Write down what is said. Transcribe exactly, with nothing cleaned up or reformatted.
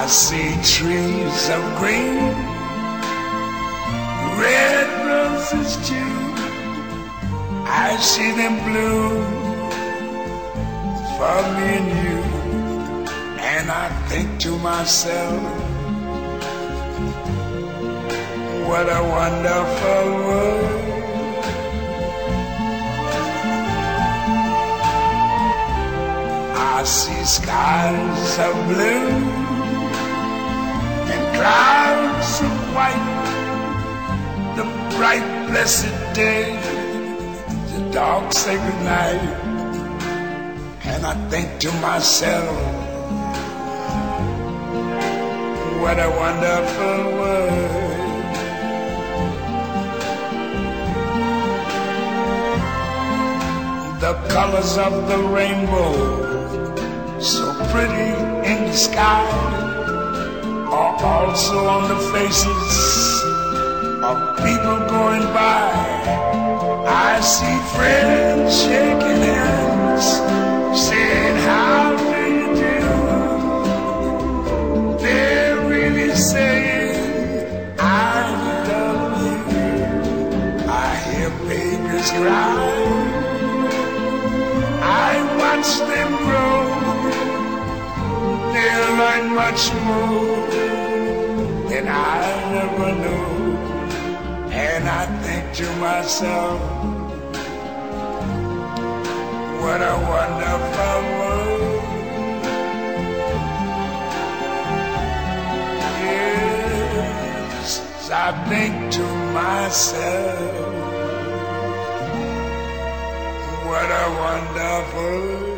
see trees of green, red roses too. I see them bloom for me and you. And I think to myself, what a wonderful world. I see skies of blue and clouds of white, the bright blessed day, the dark sacred night. And I think to myself, what a wonderful world. The colors of the rainbow, so pretty in the sky, are also on the faces of people going by. I see friends shaking hands, saying, how do you do? They're really saying, I love you. I hear babies cry, I watch them grow. They'll learn much more than I never knew. And I think to myself, what a wonderful world. Yes, I think to myself, what a wonderful